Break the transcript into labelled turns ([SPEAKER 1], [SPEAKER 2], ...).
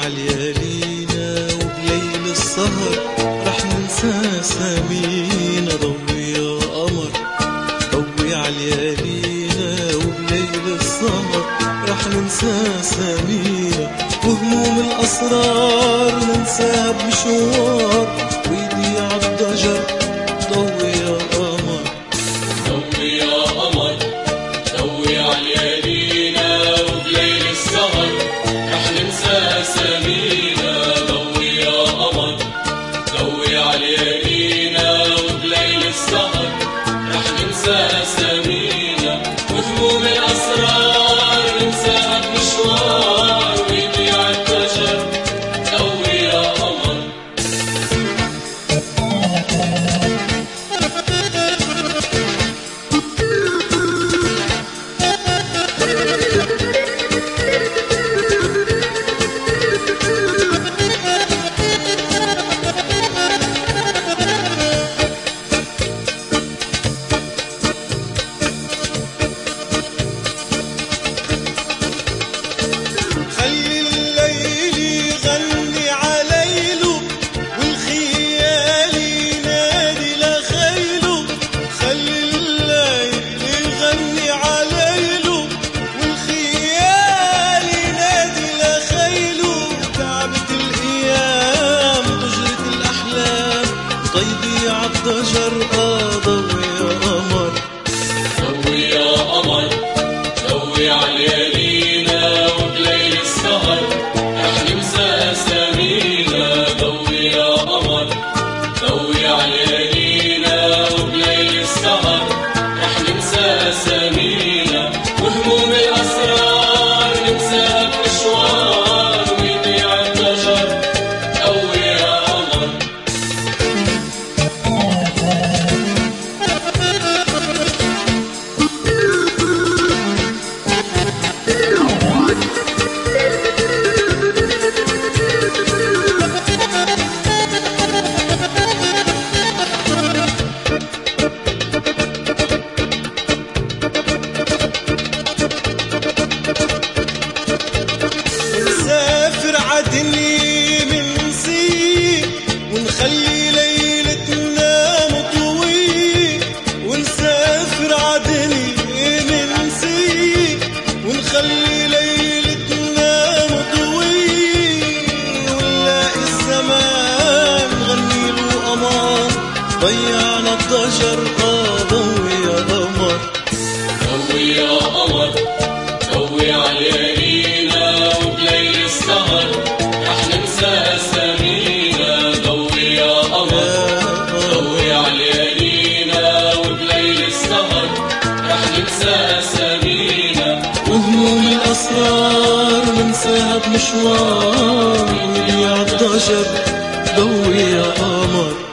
[SPEAKER 1] عاليالينا وبليل السهر رح ننسى سامينا. ضوي يا قمر ضوي عاليالينا وبليل السهر رح ننسى سامينا. وهموم الأسرار ننساها بمشوار ويضيع الضجر. ضوي يا قمر
[SPEAKER 2] ضوي يا قمر ضوي عاليالينا وبليل السهر رح ننسى سامينا. ضوي يا قمر ضوي عاليالينا وبليل السهر رح ننسى سامينا. وهموم الأسرار ننساها بمشوار ويضيع الضجر. ضوي يا قمر
[SPEAKER 1] ضيضيع الضجر. ضوي يا قمر
[SPEAKER 2] ضوي يا قمر ضوي عاليالينا وبليل السهر رح ننسى سامينا. ضوي يا قمر ضوي عاليالينا وبليل السهر رح ننسى سامينا. وهموم الأسرار ننساها بمشوار ويضيع الضجر. ضوي يا قمر
[SPEAKER 1] نسافر عدني منسي ونخلي ليلتنا مطوي. ونسافر عدني منسي ونخلي ليلتنا مطوي. ونلاقي الزمان نغني له أمان ضيعنا الضجر. ضوي يا قمر
[SPEAKER 2] ضوي يا قمر ضوي عاليالينا وبليل السهر رح ننسى سامينا. ضوي يا قمر ضوي عاليالينا وبليل السهر رح ننسى سامينا.
[SPEAKER 1] وهموم الأسرار ننساها بمشوار ويضيع الضجر. ضوي يا قمر